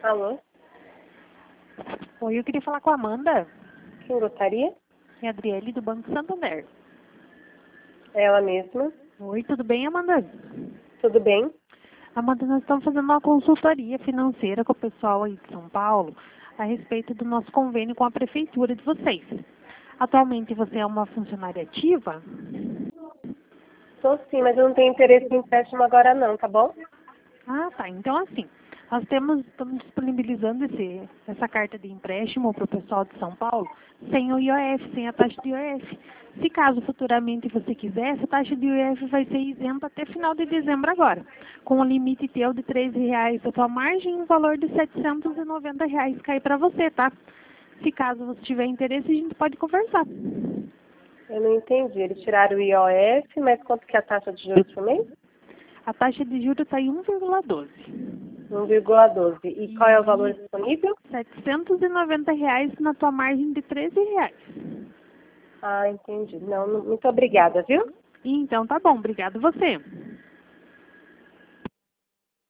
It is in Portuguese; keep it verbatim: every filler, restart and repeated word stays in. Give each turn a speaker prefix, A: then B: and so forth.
A: Alô?
B: Oi, eu queria falar com a Amanda.
A: Quem gostaria?
B: É a Adriele do Banco Santander.
A: É ela mesma.
B: Oi, tudo bem, Amanda?
A: Tudo bem?
B: Amanda, nós estamos fazendo uma consultoria financeira com o pessoal aí de São Paulo a respeito do nosso convênio com a prefeitura de vocês. Atualmente você é uma funcionária ativa?
A: Sou sim, mas eu não tenho interesse em empréstimo agora não, tá bom?
B: Ah, tá. Então, assim, nós temos, estamos disponibilizando esse, essa carta de empréstimo para o pessoal de São Paulo sem o I O F, sem a taxa de I O F. Se caso futuramente você quiser, essa taxa de I O F vai ser isenta até final de dezembro agora, com o limite teu de treze reais da tua margem e um valor de setecentos e noventa reais cair para você, tá? Se caso você tiver interesse, a gente pode conversar.
A: Eu não entendi. Eles tiraram o I O F, mas quanto que é a taxa de juros por mês?
B: A taxa de juros está em um vírgula doze.
A: um vírgula doze. E qual é o valor disponível?
B: setecentos e noventa reais na tua margem de treze reais.
A: Ah, entendi. Não, não- muito obrigada, viu?
B: Então tá bom, obrigado você.